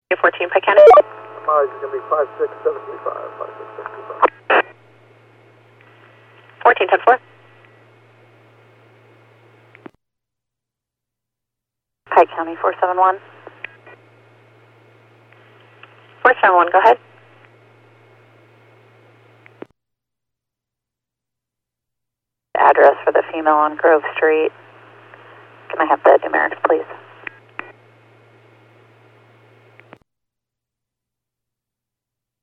14 Pike County. Mileage is going to be 56735, 56735. 14-10-4. Pike County 471. 471, go ahead. Address for the female on Grove Street. Can I have the numerics, please?